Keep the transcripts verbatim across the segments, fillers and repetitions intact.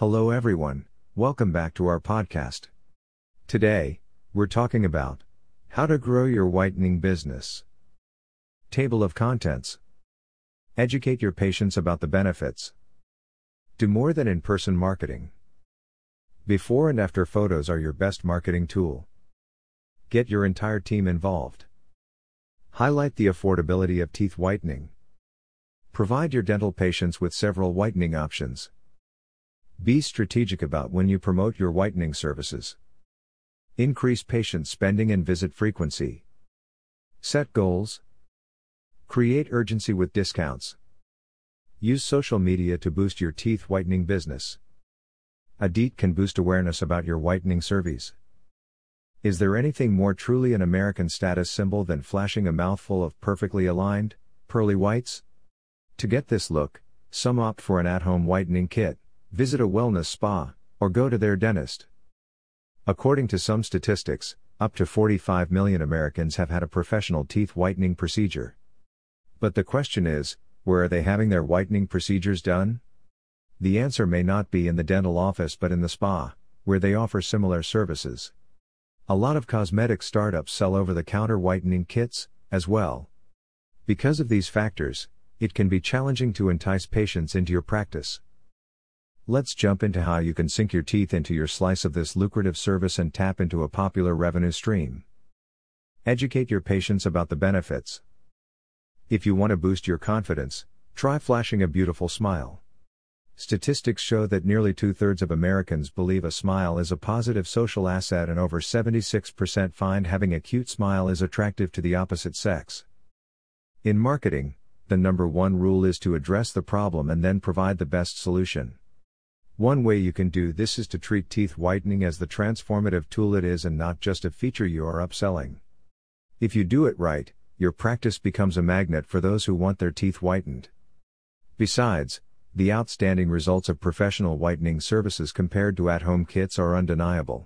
Hello everyone, welcome back to our podcast. Today, we're talking about how to grow your whitening business. Table of contents. Educate your patients about the benefits. Do more than in-person marketing. Before and after photos are your best marketing tool. Get your entire team involved. Highlight the affordability of teeth whitening. Provide your dental patients with several whitening options. Be strategic about when you promote your whitening services. Increase patient spending and visit frequency. Set goals. Create urgency with discounts. Use social media to boost your teeth whitening business. Adit can boost awareness about your whitening service. Is there anything more truly an American status symbol than flashing a mouthful of perfectly aligned, pearly whites? To get this look, some opt for an at-home whitening kit, visit a wellness spa, or go to their dentist. According to some statistics, up to forty-five million Americans have had a professional teeth whitening procedure. But the question is, where are they having their whitening procedures done? The answer may not be in the dental office but in the spa, where they offer similar services. A lot of cosmetic startups sell over-the-counter whitening kits, as well. Because of these factors, it can be challenging to entice patients into your practice. Let's jump into how you can sink your teeth into your slice of this lucrative service and tap into a popular revenue stream. Educate your patients about the benefits. If you want to boost your confidence, try flashing a beautiful smile. Statistics show that nearly two-thirds of Americans believe a smile is a positive social asset and over seventy-six percent find having a cute smile is attractive to the opposite sex. In marketing, the number one rule is to address the problem and then provide the best solution. One way you can do this is to treat teeth whitening as the transformative tool it is and not just a feature you are upselling. If you do it right, your practice becomes a magnet for those who want their teeth whitened. Besides, the outstanding results of professional whitening services compared to at-home kits are undeniable.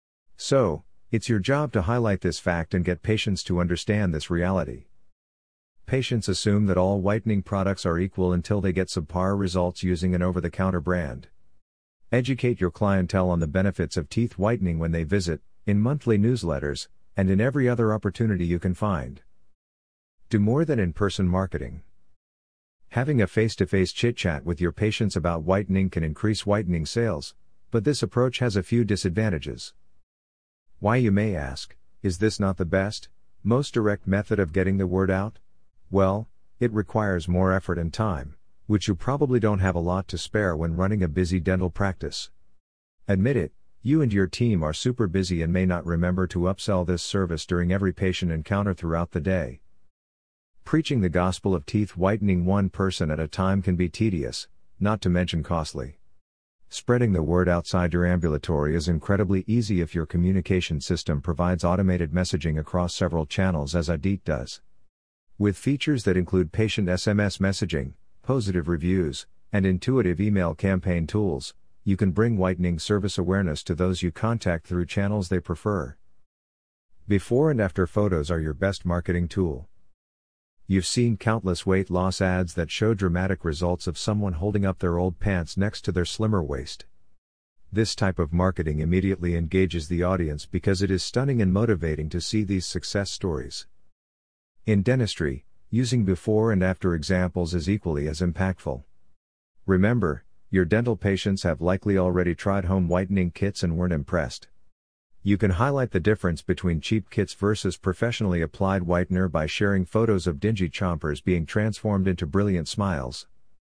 So, it's your job to highlight this fact and get patients to understand this reality. Patients assume that all whitening products are equal until they get subpar results using an over-the-counter brand. Educate your clientele on the benefits of teeth whitening when they visit, in monthly newsletters, and in every other opportunity you can find. Do more than in-person marketing. Having a face-to-face chit-chat with your patients about whitening can increase whitening sales, but this approach has a few disadvantages. Why, you may ask, is this not the best, most direct method of getting the word out? Well, it requires more effort and time, which you probably don't have a lot to spare when running a busy dental practice. Admit it, you and your team are super busy and may not remember to upsell this service during every patient encounter throughout the day. Preaching the gospel of teeth whitening one person at a time can be tedious, not to mention costly. Spreading the word outside your ambulatory is incredibly easy if your communication system provides automated messaging across several channels as Adit does. With features that include patient S M S messaging, positive reviews, and intuitive email campaign tools, you can bring whitening service awareness to those you contact through channels they prefer. Before and after photos are your best marketing tool. You've seen countless weight loss ads that show dramatic results of someone holding up their old pants next to their slimmer waist. This type of marketing immediately engages the audience because it is stunning and motivating to see these success stories. In dentistry, using before and after examples is equally as impactful. Remember, your dental patients have likely already tried home whitening kits and weren't impressed. You can highlight the difference between cheap kits versus professionally applied whitener by sharing photos of dingy chompers being transformed into brilliant smiles.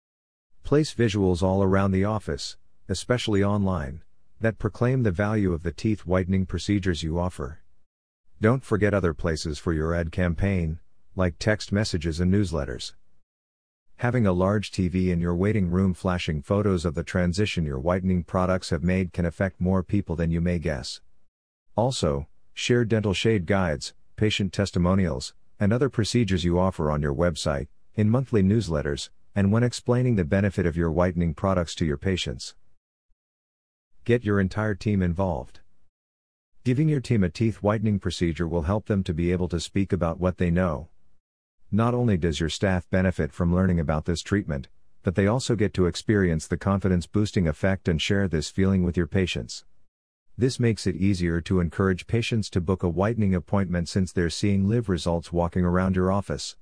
Place visuals all around the office, especially online, that proclaim the value of the teeth whitening procedures you offer. Don't forget other places for your ad campaign, like text messages and newsletters. Having a large T V in your waiting room flashing photos of the transition your whitening products have made can affect more people than you may guess. Also, share dental shade guides, patient testimonials, and other procedures you offer on your website, in monthly newsletters, and when explaining the benefit of your whitening products to your patients. Get your entire team involved. Giving your team a teeth whitening procedure will help them to be able to speak about what they know. Not only does your staff benefit from learning about this treatment, but they also get to experience the confidence-boosting effect and share this feeling with your patients. This makes it easier to encourage patients to book a whitening appointment since they're seeing live results walking around your office.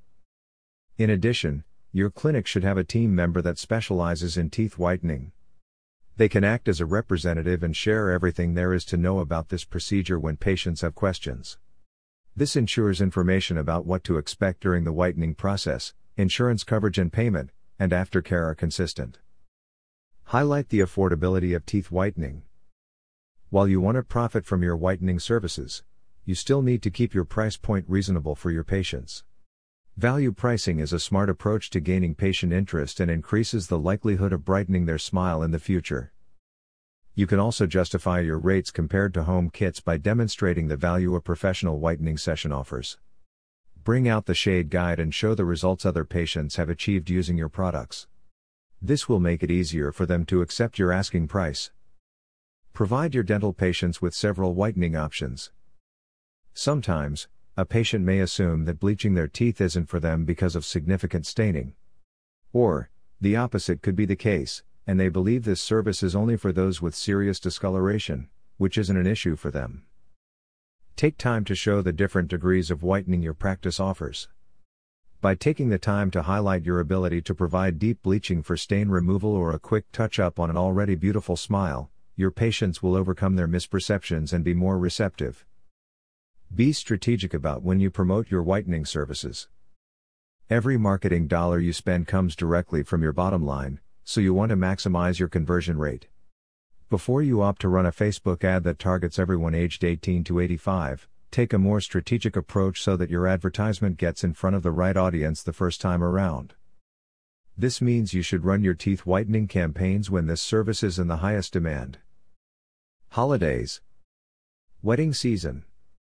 In addition, your clinic should have a team member that specializes in teeth whitening. They can act as a representative and share everything there is to know about this procedure when patients have questions. This ensures information about what to expect during the whitening process, insurance coverage and payment, and aftercare are consistent. Highlight the affordability of teeth whitening. While you want to profit from your whitening services, you still need to keep your price point reasonable for your patients. Value pricing is a smart approach to gaining patient interest and increases the likelihood of brightening their smile in the future. You can also justify your rates compared to home kits by demonstrating the value a professional whitening session offers. Bring out the shade guide and show the results other patients have achieved using your products. This will make it easier for them to accept your asking price. Provide your dental patients with several whitening options. Sometimes, a patient may assume that bleaching their teeth isn't for them because of significant staining. Or, the opposite could be the case, and they believe this service is only for those with serious discoloration, which isn't an issue for them. Take time to show the different degrees of whitening your practice offers. By taking the time to highlight your ability to provide deep bleaching for stain removal or a quick touch-up on an already beautiful smile, your patients will overcome their misperceptions and be more receptive. Be strategic about when you promote your whitening services. Every marketing dollar you spend comes directly from your bottom line, so you want to maximize your conversion rate. Before you opt to run a Facebook ad that targets everyone aged eighteen to eighty-five, take a more strategic approach so that your advertisement gets in front of the right audience the first time around. This means you should run your teeth whitening campaigns when this service is in the highest demand. Holidays, wedding season,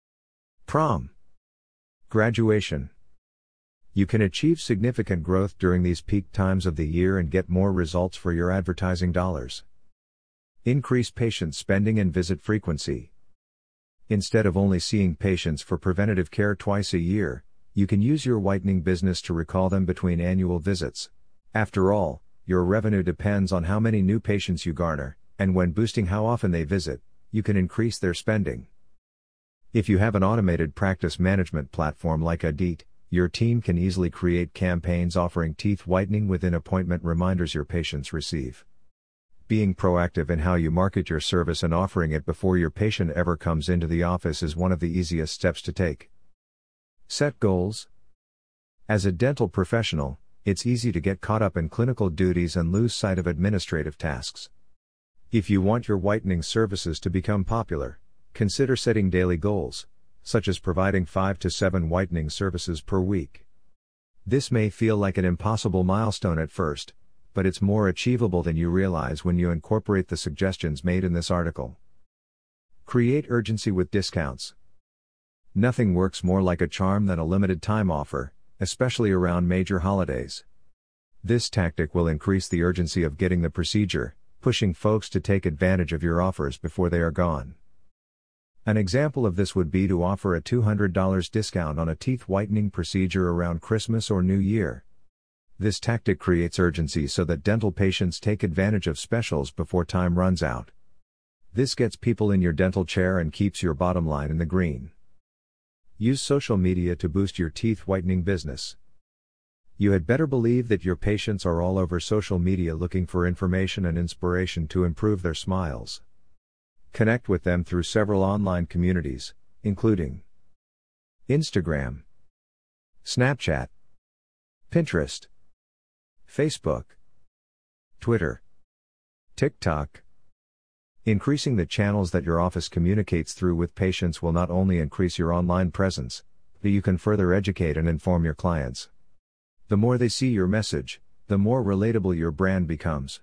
prom, graduation. You can achieve significant growth during these peak times of the year and get more results for your advertising dollars. Increase patient spending and visit frequency. Instead of only seeing patients for preventative care twice a year, you can use your whitening business to recall them between annual visits. After all, your revenue depends on how many new patients you garner, and when boosting how often they visit, you can increase their spending. If you have an automated practice management platform like Adeet, your team can easily create campaigns offering teeth whitening within appointment reminders your patients receive. Being proactive in how you market your service and offering it before your patient ever comes into the office is one of the easiest steps to take. Set goals. As a dental professional, it's easy to get caught up in clinical duties and lose sight of administrative tasks. If you want your whitening services to become popular, consider setting daily goals, such as providing five to seven whitening services per week. This may feel like an impossible milestone at first, but it's more achievable than you realize when you incorporate the suggestions made in this article. Create urgency with discounts. Nothing works more like a charm than a limited time offer, especially around major holidays. This tactic will increase the urgency of getting the procedure, pushing folks to take advantage of your offers before they are gone. An example of this would be to offer a two hundred dollars discount on a teeth whitening procedure around Christmas or New Year. This tactic creates urgency so that dental patients take advantage of specials before time runs out. This gets people in your dental chair and keeps your bottom line in the green. Use social media to boost your teeth whitening business. You had better believe that your patients are all over social media looking for information and inspiration to improve their smiles. Connect with them through several online communities, including Instagram, Snapchat, Pinterest, Facebook, Twitter, TikTok. Increasing the channels that your office communicates through with patients will not only increase your online presence, but you can further educate and inform your clients. The more they see your message, the more relatable your brand becomes.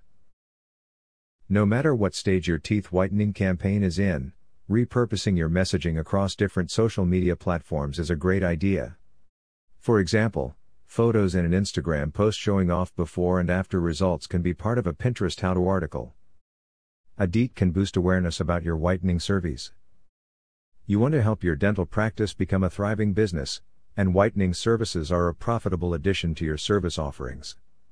No matter what stage your teeth whitening campaign is in, repurposing your messaging across different social media platforms is a great idea. For example, photos in an Instagram post showing off before and after results can be part of a Pinterest how-to article. Adeet can boost awareness about your whitening service. You want to help your dental practice become a thriving business, and whitening services are a profitable addition to your service offerings.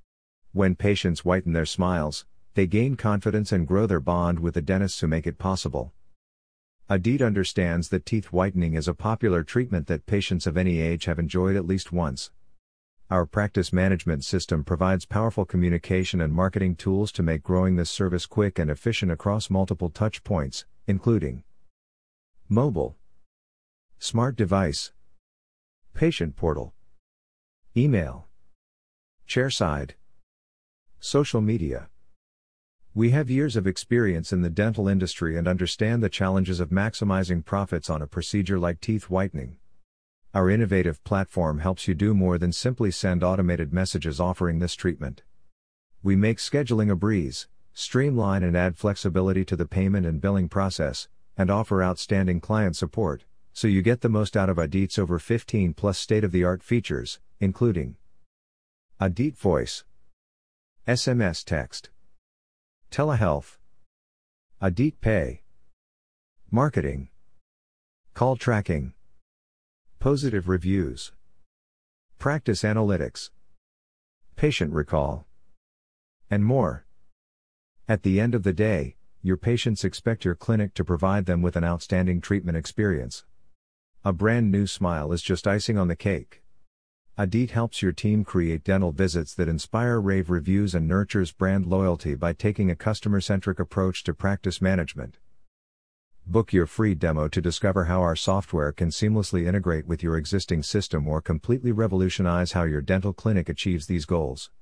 When patients whiten their smiles, they gain confidence and grow their bond with the dentists who make it possible. Adit understands that teeth whitening is a popular treatment that patients of any age have enjoyed at least once. Our practice management system provides powerful communication and marketing tools to make growing this service quick and efficient across multiple touch points, including mobile, smart device, patient portal, email, chairside, social media. We have years of experience in the dental industry and understand the challenges of maximizing profits on a procedure like teeth whitening. Our innovative platform helps you do more than simply send automated messages offering this treatment. We make scheduling a breeze, streamline and add flexibility to the payment and billing process, and offer outstanding client support, so you get the most out of Adit's over fifteen plus state-of-the-art features, including Adit Voice, S M S text, telehealth, Adit Pay, marketing, call tracking, positive reviews, practice analytics, patient recall, and more. At the end of the day, your patients expect your clinic to provide them with an outstanding treatment experience. A brand new smile is just icing on the cake. Adit helps your team create dental visits that inspire rave reviews and nurtures brand loyalty by taking a customer-centric approach to practice management. Book your free demo to discover how our software can seamlessly integrate with your existing system or completely revolutionize how your dental clinic achieves these goals.